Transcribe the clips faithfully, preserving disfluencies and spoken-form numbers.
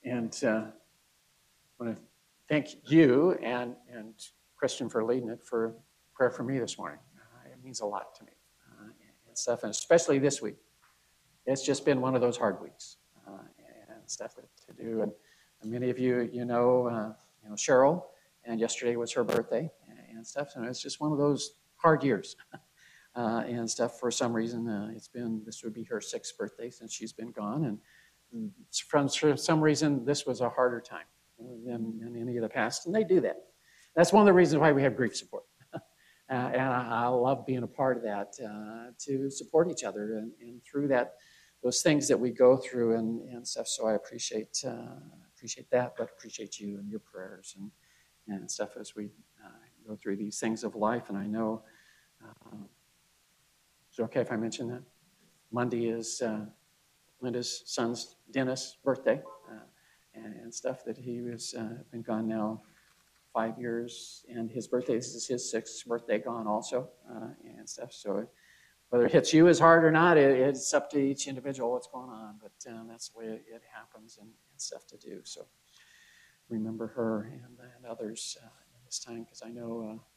And uh, I want to thank you and, and Christian for leading it for prayer for me this morning. Uh, it means a lot to me uh, and stuff, and especially this week. It's just been one of those hard weeks uh, and stuff to do. And, and many of you, you know, uh, you know Cheryl, and yesterday was her birthday and stuff. And it's just one of those hard years uh, and stuff. For some reason, uh, it's been this would be her sixth birthday since she's been gone, and from for some reason, this was a harder time than, than any of the past, and they do that. That's one of the reasons why we have grief support. uh, and I, I love being a part of that, uh, to support each other and, and through that, those things that we go through and, and stuff. So I appreciate uh, appreciate that, but appreciate you and your prayers and, and stuff as we uh, go through these things of life. And I know, uh, is it okay if I mention that? Monday is uh, Linda's son's Dennis' birthday uh, and, and stuff that he was uh, been gone now five years, and his birthday, this is his sixth birthday gone also uh, and stuff. So whether it hits you as hard or not, it, it's up to each individual what's going on, but um, that's the way it, it happens and, and stuff to do. So remember her and, and others uh, in this time, because I know, uh,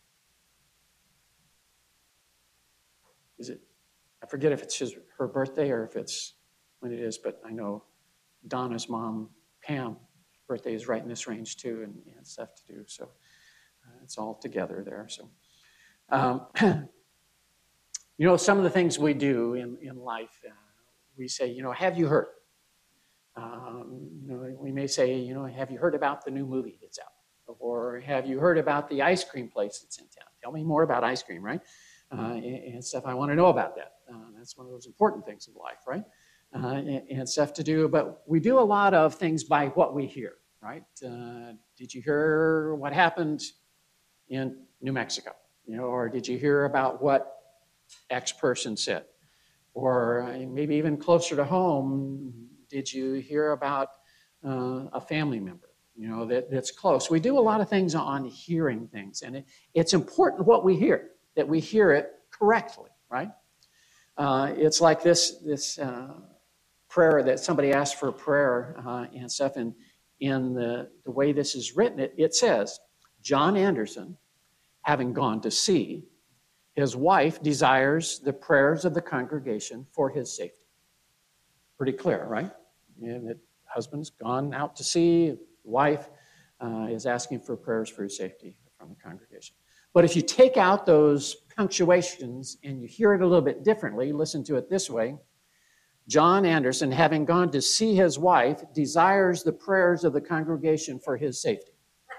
is it, I forget if it's his, her birthday or if it's when it is, but I know Donna's mom, Pam, birthday is right in this range too, and, and stuff to do. So uh, it's all together there. So, um, you know, some of the things we do in, in life, uh, we say, you know, have you heard? Um, you know, we may say, you know, have you heard about the new movie that's out? Or have you heard about the ice cream place that's in town? Tell me more about ice cream, right? Uh, and, and stuff. I want to know about that. Uh, that's one of those important things in life, right? Uh, and, and stuff to do, but we do a lot of things by what we hear, right? Uh, did you hear what happened in New Mexico? You know, or did you hear about what X person said? Or maybe even closer to home, did you hear about uh, a family member, you know, that, that's close? We do a lot of things on hearing things, and it, it's important what we hear, that we hear it correctly, right? Uh, it's like this, this, uh, prayer that somebody asked for prayer uh, and stuff, and in the, the way this is written, it, it says, John Anderson, having gone to sea, his wife desires the prayers of the congregation for his safety. Pretty clear, right? And the husband's gone out to sea, wife uh, is asking for prayers for his safety from the congregation. But if you take out those punctuations and you hear it a little bit differently, listen to it this way, John Anderson, having gone to see his wife, desires the prayers of the congregation for his safety.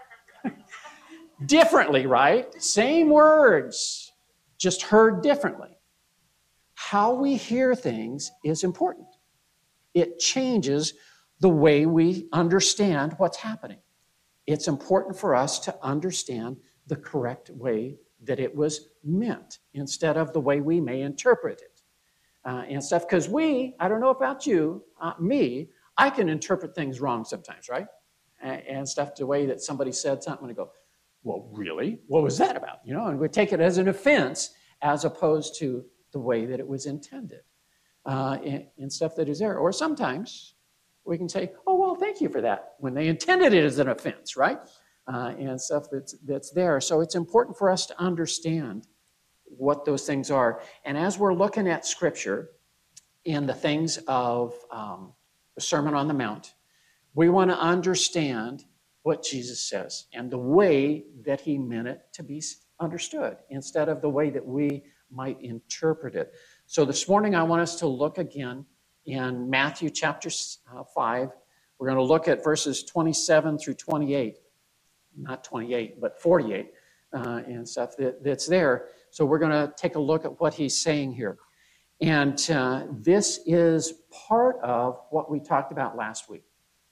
Differently, right? Same words, just heard differently. How we hear things is important. It changes the way we understand what's happening. It's important for us to understand the correct way that it was meant instead of the way we may interpret it. Uh, and stuff, because we, I don't know about you, uh, me, I can interpret things wrong sometimes, right? And, and stuff, the way that somebody said something, and I go, well, really? What was that about? You know, and we take it as an offense as opposed to the way that it was intended uh, and, and stuff that is there. Or sometimes we can say, oh, well, thank you for that, when they intended it as an offense, right? Uh, and stuff that's, that's there. So it's important for us to understand what those things are. And as we're looking at Scripture in the things of um, the Sermon on the Mount, we want to understand what Jesus says and the way that he meant it to be understood instead of the way that we might interpret it. So this morning I want us to look again in Matthew chapter five. We're going to look at verses twenty-seven through twenty-eight. Not twenty-eight, but forty-eight uh, and stuff that, that's there. So we're going to take a look at what he's saying here. And uh, this is part of what we talked about last week,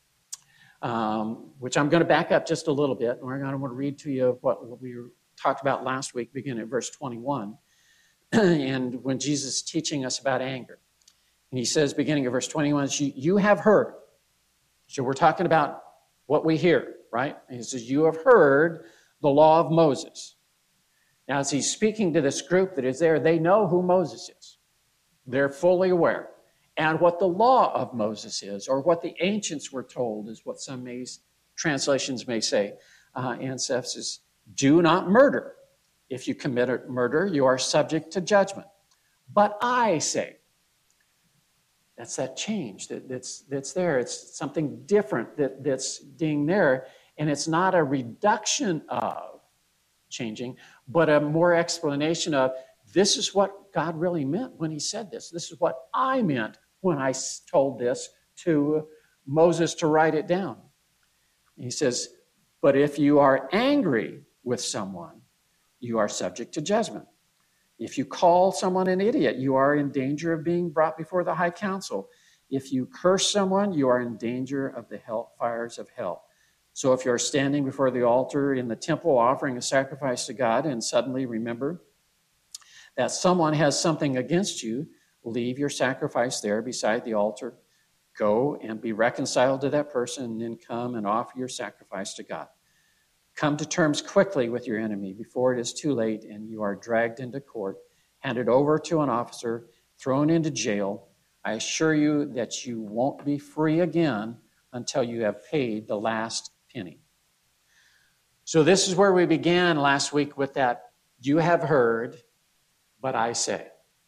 um, which I'm going to back up just a little bit. And we're going to want to read to you what, what we talked about last week, beginning at verse twenty-one. And when Jesus is teaching us about anger. And he says, beginning of verse twenty-one, you, you have heard. So we're talking about what we hear, right? And he says, you have heard the law of Moses. Now, as he's speaking to this group that is there, they know who Moses is. They're fully aware. and what the law of Moses is, or what the ancients were told, is what some may, translations may say. Uh, and says, do not murder. If you commit a murder, you are subject to judgment. But I say, that's that change that, that's, that's there. It's something different that, that's being there. And it's not a reduction of changing, but a more explanation of, this is what God really meant when he said this. This is what I meant when I told this to Moses to write it down. He says, but if you are angry with someone, you are subject to judgment. If you call someone an idiot, you are in danger of being brought before the high council. If you curse someone, you are in danger of the hell fires of hell. So if you're standing before the altar in the temple offering a sacrifice to God and suddenly remember that someone has something against you, leave your sacrifice there beside the altar. Go and be reconciled to that person, and then come and offer your sacrifice to God. Come to terms quickly with your enemy before it is too late and you are dragged into court, handed over to an officer, thrown into jail. I assure you that you won't be free again until you have paid the last penny. So this is where we began last week with that, you have heard, but I say.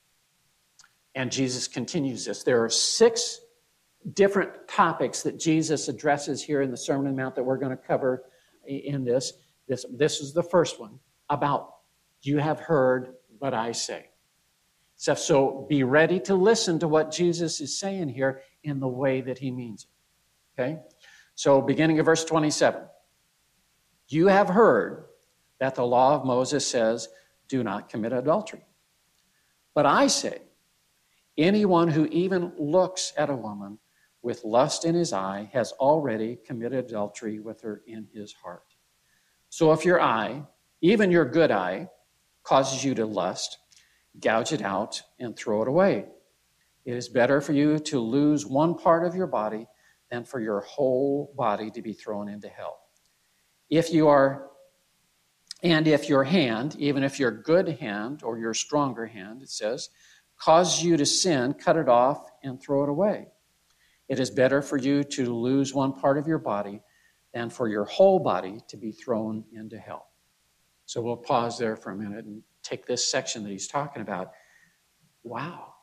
And Jesus continues this. There are six different topics that Jesus addresses here in the Sermon on the Mount that we're going to cover in this. This, this is the first one, about you have heard, but I say. So, so be ready to listen to what Jesus is saying here in the way that he means it. Okay? So beginning of verse twenty-seven. You have heard that the law of Moses says, do not commit adultery. But I say, anyone who even looks at a woman with lust in his eye has already committed adultery with her in his heart. So if your eye, even your good eye, causes you to lust, gouge it out and throw it away. It is better for you to lose one part of your body than for your whole body to be thrown into hell. If you are, and if your hand, even if your good hand or your stronger hand, it says, causes you to sin, cut it off and throw it away. It is better for you to lose one part of your body than for your whole body to be thrown into hell. So we'll pause there for a minute and take this section that he's talking about. Wow.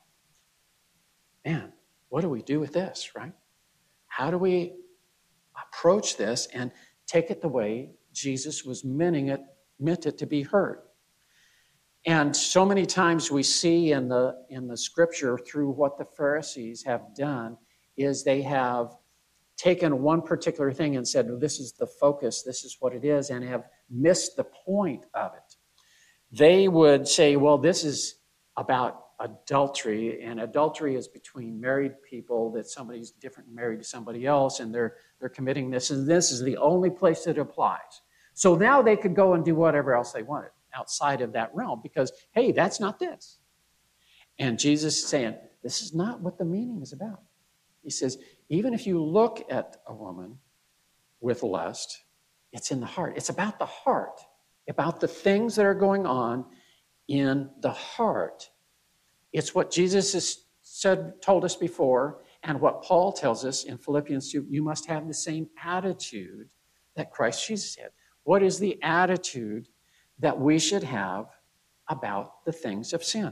Man, what do we do with this, right? How do we approach this and take it the way Jesus was meaning it, meant it to be heard? And so many times we see in the in the scripture through what the Pharisees have done is they have taken one particular thing and said, well, this is the focus, this is what it is, and have missed the point of it. They would say, well, this is about adultery, and adultery is between married people, that somebody's different married to somebody else, and they're they're committing this, and this is the only place that it applies. So now they could go and do whatever else they wanted outside of that realm, because, hey, that's not this. And Jesus is saying, this is not what the meaning is about. He says, even if you look at a woman with lust, it's in the heart. It's about the heart, about the things that are going on in the heart. It's what Jesus has said, told us before, and what Paul tells us in Philippians two, you must have the same attitude that Christ Jesus had. What is the attitude that we should have about the things of sin?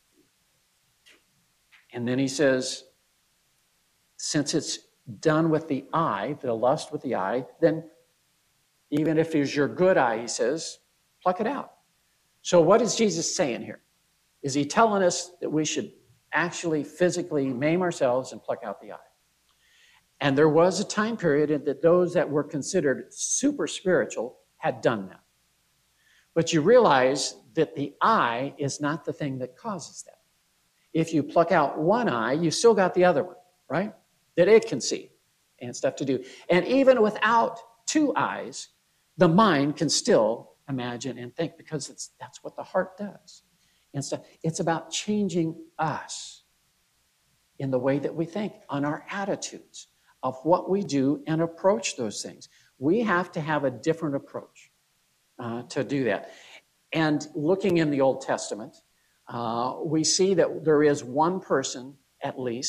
And then he says, since it's done with the eye, the lust with the eye, then even if it's your good eye, he says, pluck it out. So what is Jesus saying here? Is he telling us that we should actually physically maim ourselves and pluck out the eye? And there was a time period that those that were considered super spiritual had done that. But you realize that the eye is not the thing that causes that. If you pluck out one eye, you still got the other one, right? That it can see and stuff to do. And even without two eyes, the mind can still imagine and think, because it's that's what the heart does. And so it's about changing us in the way that we think, on our attitudes of what we do and approach those things. We have to have a different approach uh, to do that. And looking in the Old Testament, uh, we see that there is one person, at least,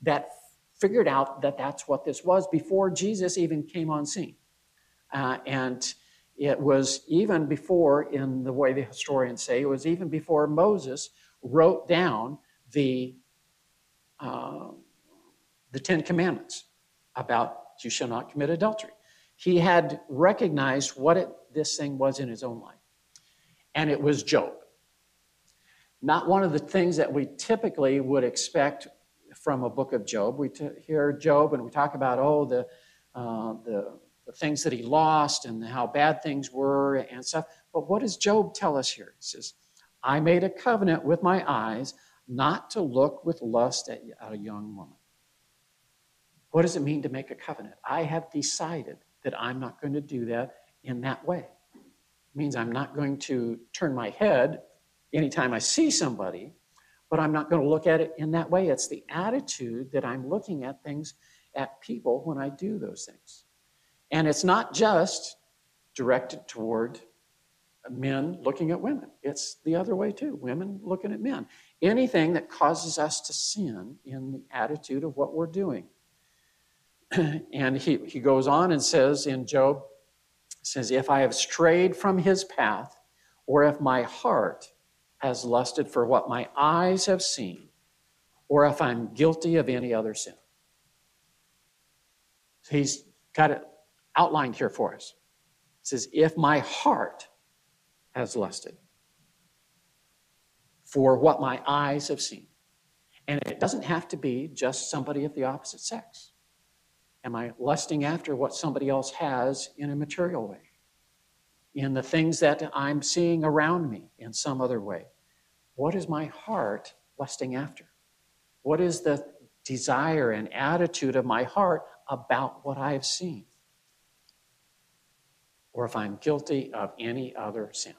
that figured out that that's what this was before Jesus even came on scene. Uh, and it was even before, in the way the historians say, it was even before Moses wrote down the, uh, the Ten Commandments about you shall not commit adultery. He had recognized what it, this thing was in his own life. And it was Job. Not one of the things that we typically would expect from a book of Job. We t- hear Job and we talk about, oh, the, uh, the, the things that he lost and how bad things were and stuff. But what does Job tell us here? He says, I made a covenant with my eyes not to look with lust at, at a young woman. What does it mean to make a covenant? I have decided that I'm not going to do that in that way. It means I'm not going to turn my head anytime I see somebody, but I'm not going to look at it in that way. It's the attitude that I'm looking at things, at people when I do those things. And it's not just directed toward men looking at women. It's the other way too, women looking at men. Anything that causes us to sin in the attitude of what we're doing. And he, he goes on and says in Job, says, if I have strayed from his path, or if my heart has lusted for what my eyes have seen, or if I'm guilty of any other sin. He's got it outlined here for us. It says, if my heart has lusted for what my eyes have seen. And it doesn't have to be just somebody of the opposite sex. Am I lusting after what somebody else has in a material way? In the things that I'm seeing around me in some other way? What is my heart lusting after? What is the desire and attitude of my heart about what I have seen? Or if I'm guilty of any other sin.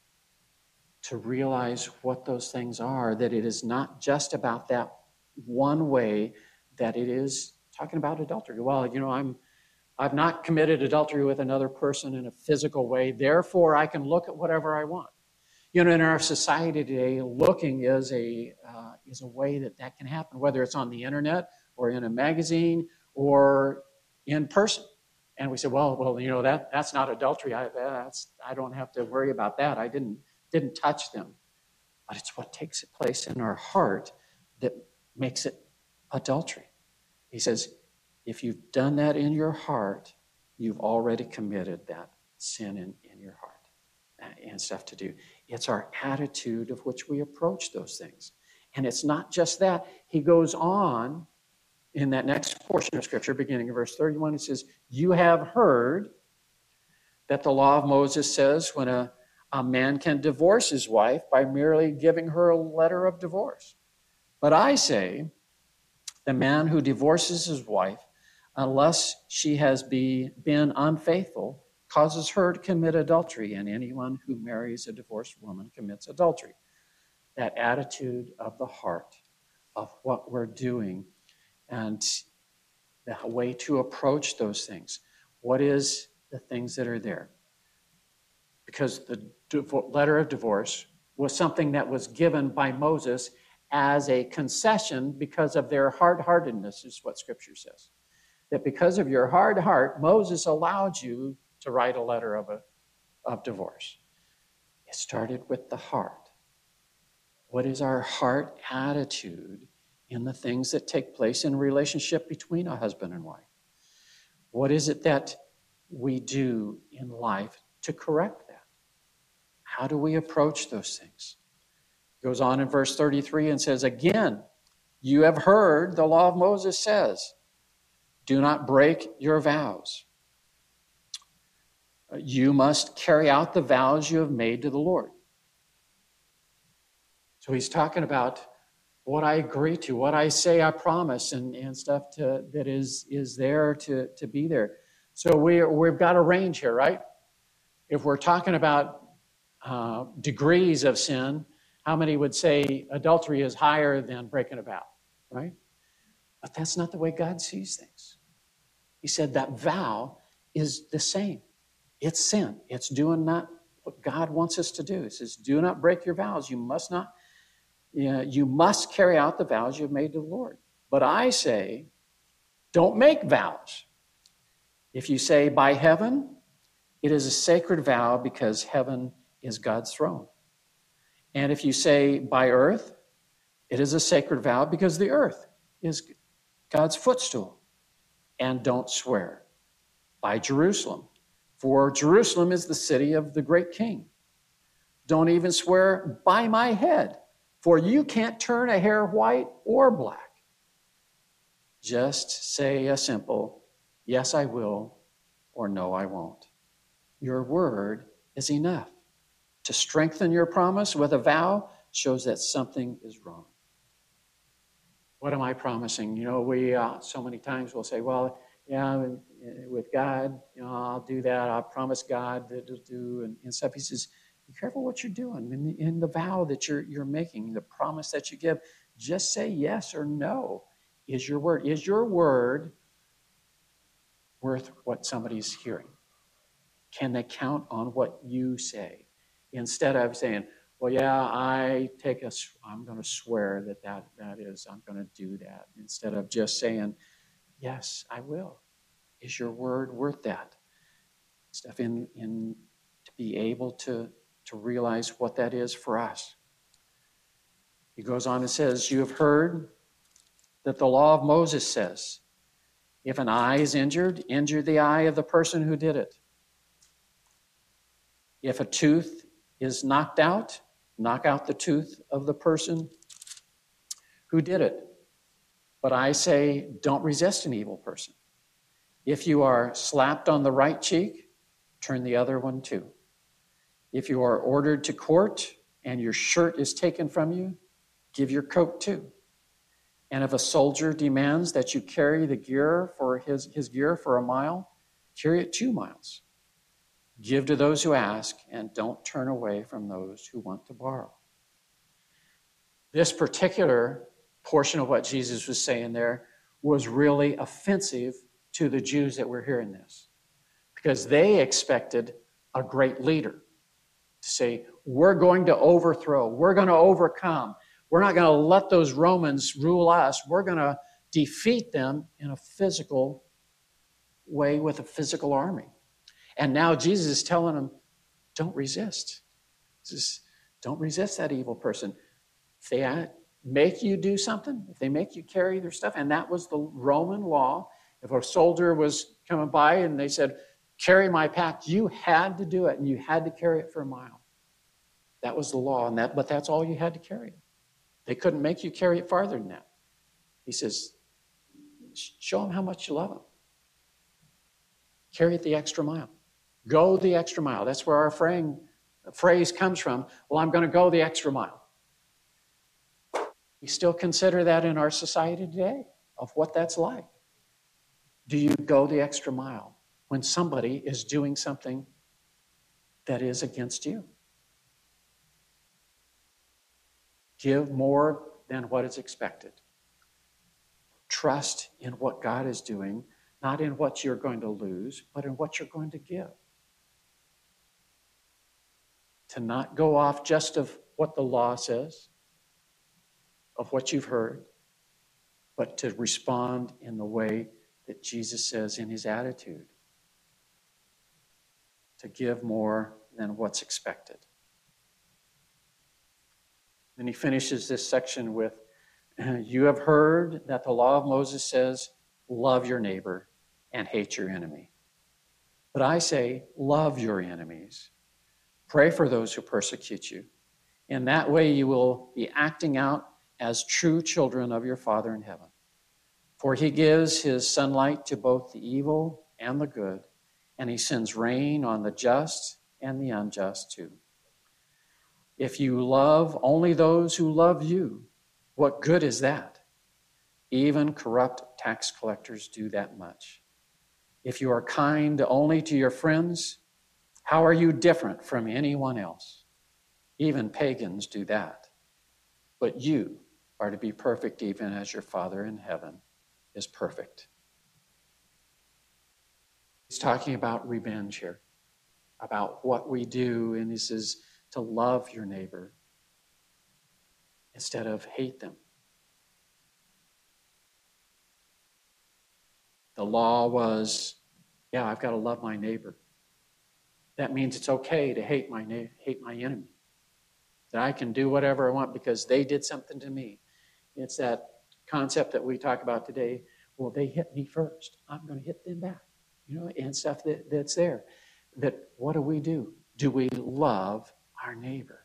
To realize what those things are, that it is not just about that one way, that it is talking about adultery. Well, you know, I'm, I've not committed adultery with another person in a physical way, therefore I can look at whatever I want. You know, in our society today, looking is a uh, is a way that that can happen, whether it's on the internet or in a magazine or in person. And we say, well, well, you know, that that's not adultery. I that's I don't have to worry about that. I didn't didn't touch them. But it's what takes place in our heart that makes it adultery. He says, if you've done that in your heart, you've already committed that sin in, in your heart and stuff to do. It's our attitude of which we approach those things. And it's not just that. He goes on in that next portion of Scripture, beginning in verse thirty-one, he says, you have heard that the law of Moses says when a, a man can divorce his wife by merely giving her a letter of divorce. But I say, the man who divorces his wife, unless she has be, been unfaithful, causes her to commit adultery, and anyone who marries a divorced woman commits adultery. That attitude of the heart, of what we're doing, and the way to approach those things. What is the things that are there? Because the letter of divorce was something that was given by Moses as a concession because of their hard-heartedness, is what Scripture says. That because of your hard heart, Moses allowed you to write a letter of, a, of divorce. It started with the heart. What is our heart attitude in the things that take place in a relationship between a husband and wife? What is it that we do in life to correct that? How do we approach those things? It goes on in verse thirty-three and says, again, you have heard the law of Moses says, do not break your vows. You must carry out the vows you have made to the Lord. So he's talking about what I agree to, what I say I promise, and, and stuff to, that is, is there to, to be there. So we, we've got a range here, right? If we're talking about uh, degrees of sin, how many would say adultery is higher than breaking a vow, right? But that's not the way God sees things. He said that vow is the same. It's sin. It's doing not what God wants us to do. He says, do not break your vows. You must not, you know, you must carry out the vows you've made to the Lord. But I say, don't make vows. If you say by heaven, it is a sacred vow because heaven is God's throne. And if you say by earth, it is a sacred vow because the earth is God's footstool. And don't swear by Jerusalem, for Jerusalem is the city of the great king. Don't even swear by my head, for you can't turn a hair white or black. Just say a simple, yes, I will, or no, I won't. Your word is enough. To strengthen your promise with a vow shows that something is wrong. What am I promising? You know, we uh, so many times will say, well, yeah, with God, you know, I'll do that. I'll promise God that to do and, and stuff. He says, be careful what you're doing in the, in the vow that you're, you're making, the promise that you give. Just say yes or no. Is your word, is your word worth what somebody's hearing? Can they count on what you say? Instead of saying, well, yeah, I take a, I'm going to swear that, that that is, I'm going to do that. Instead of just saying, yes, I will. Is your word worth that? Stuff in, in to be able to, to realize what that is for us. He goes on and says, you have heard that the law of Moses says, if an eye is injured, injure the eye of the person who did it. If a tooth is knocked out, knock out the tooth of the person who did it. But I say, don't resist an evil person. If you are slapped on the right cheek, turn the other one too. If you are ordered to court and your shirt is taken from you, give your coat too. And if a soldier demands that you carry the gear for his, his gear for a mile, carry it two miles. Give to those who ask, and don't turn away from those who want to borrow. This particular portion of what Jesus was saying there was really offensive to the Jews that were hearing this, because they expected a great leader to say, we're going to overthrow, we're going to overcome, we're not going to let those Romans rule us, we're going to defeat them in a physical way with a physical army. And now Jesus is telling them, don't resist. Just don't resist that evil person. If they make you do something, if they make you carry their stuff, and that was the Roman law. If a soldier was coming by and they said, carry my pack, you had to do it, and you had to carry it for a mile. That was the law, and that, but that's all you had to carry. They couldn't make you carry it farther than that. He says, show them how much you love them. Carry it the extra mile. Go the extra mile. That's where our fraying, phrase comes from. Well, I'm going to go the extra mile. We still consider that in our society today of what that's like. Do you go the extra mile when somebody is doing something that is against you? Give more than what is expected. Trust in what God is doing, not in what you're going to lose, but in what you're going to give. To not go off just of what the law says, of what you've heard, but to respond in the way that Jesus says in his attitude. To give more than what's expected. Then he finishes this section with, you have heard that the law of Moses says, love your neighbor and hate your enemy. But I say, love your enemies. Pray for those who persecute you. In that way you will be acting out as true children of your Father in heaven. For he gives his sunlight to both the evil and the good, and he sends rain on the just and the unjust too. If you love only those who love you, what good is that? Even corrupt tax collectors do that much. If you are kind only to your friends, how are you different from anyone else? Even pagans do that. But you are to be perfect even as your Father in heaven is perfect. He's talking about revenge here, about what we do, and he says to love your neighbor instead of hate them. The law was, yeah, I've got to love my neighbor. That means it's okay to hate my na- hate my enemy. That I can do whatever I want because they did something to me. It's that concept that we talk about today. Well, they hit me first. I'm going to hit them back. You know, and stuff that, that's there. That what do we do? Do we love our neighbor?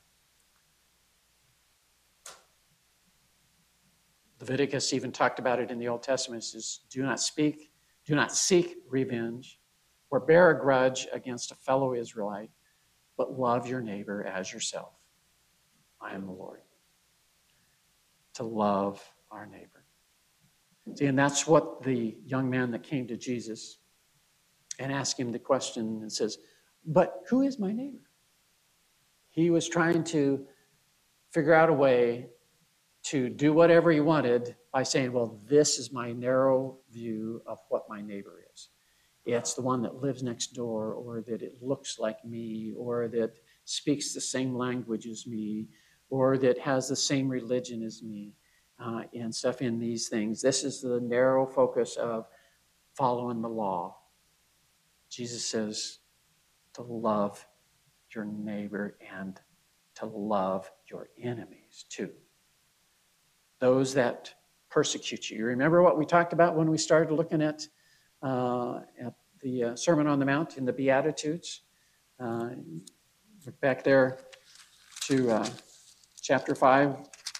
Leviticus even talked about it in the Old Testament. It says, do not speak, do not seek revenge or bear a grudge against a fellow Israelite, but love your neighbor as yourself. I am the Lord. To love our neighbor. See, and that's what the young man that came to Jesus and asked him the question and says, but who is my neighbor? He was trying to figure out a way to do whatever he wanted by saying, well, this is my narrow view of what my neighbor is. It's the one that lives next door, or that it looks like me, or that speaks the same language as me, or that has the same religion as me, uh, and stuff in these things. This is the narrow focus of following the law. Jesus says to love your neighbor and to love your enemies too. Those that persecute you. You remember what we talked about when we started looking at, uh, at the uh, Sermon on the Mount in the Beatitudes? Uh, look back there to uh, chapter five.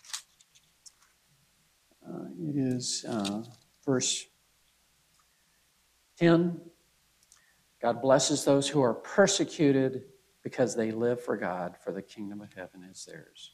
Uh, it is uh, verse ten. God blesses those who are persecuted because they live for God, for the kingdom of heaven is theirs.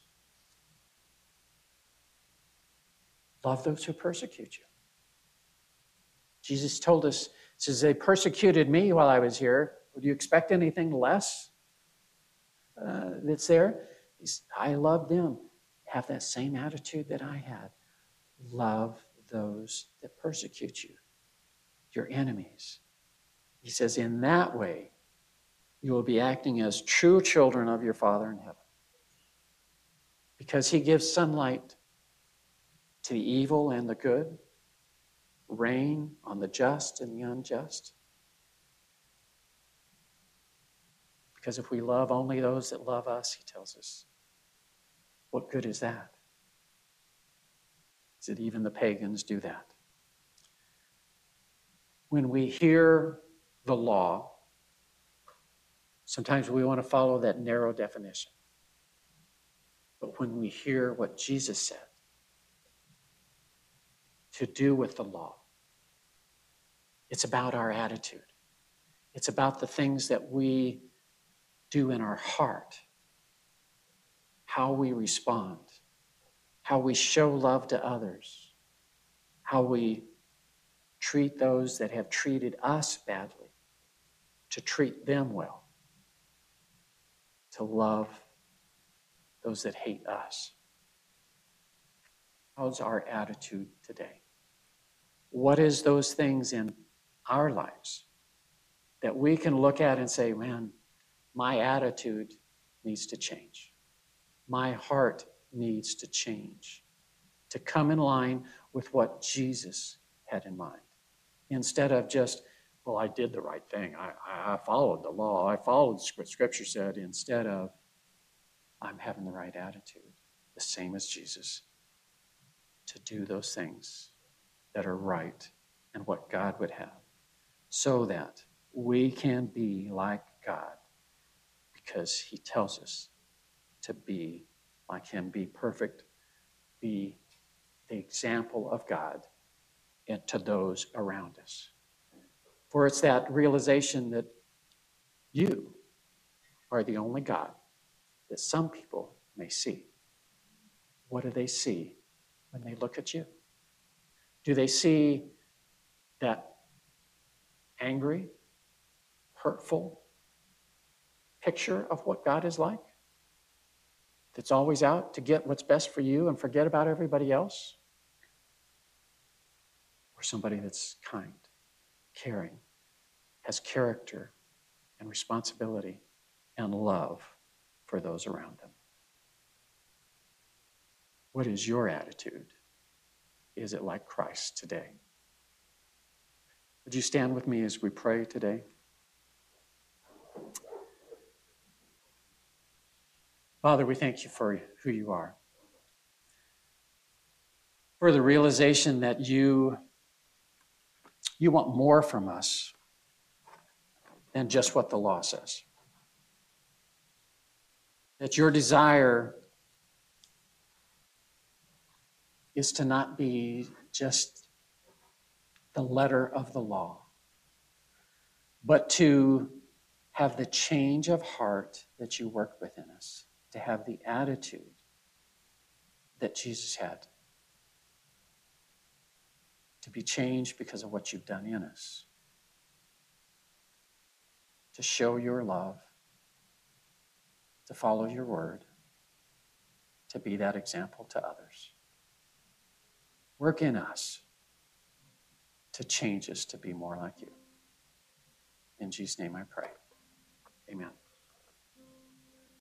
Love those who persecute you. Jesus told us, says, they persecuted me while I was here. Would you expect anything less uh, that's there? He's, I love them. Have that same attitude that I had. Love those that persecute you, your enemies. He says, in that way, you will be acting as true children of your Father in heaven. Because he gives sunlight to the evil and the good, rain on the just and the unjust. Because if we love only those that love us, he tells us, what good is that? Is it even the pagans do that? When we hear the law, sometimes we want to follow that narrow definition. But when we hear what Jesus said to do with the law, it's about our attitude. It's about the things that we do in our heart, how we respond, how we show love to others, how we treat those that have treated us badly, to treat them well, to love those that hate us. How's our attitude today? What is those things in our lives that we can look at and say, man, my attitude needs to change. My heart needs to change to come in line with what Jesus had in mind. Instead of just, well, I did the right thing. I, I followed the law. I followed what Scripture said. Instead of, I'm having the right attitude, the same as Jesus, to do those things that are right and what God would have, so that we can be like God, because he tells us to be like him, be perfect, be the example of God and to those around us. For it's that realization that you are the only God that some people may see. What do they see when they look at you? Do they see that angry, hurtful picture of what God is like? That's always out to get what's best for you and forget about everybody else? Or somebody that's kind, caring, has character and responsibility and love for those around them? What is your attitude? Is it like Christ today? Would you stand with me as we pray today? Father, we thank you for who you are, for the realization that you, you want more from us than just what the law says. That your desire is to not be just the letter of the law, but to have the change of heart that you work within us, to have the attitude that Jesus had, to be changed because of what you've done in us, to show your love, to follow your word, to be that example to others. Work in us to change us to be more like you. In Jesus' name I pray. Amen.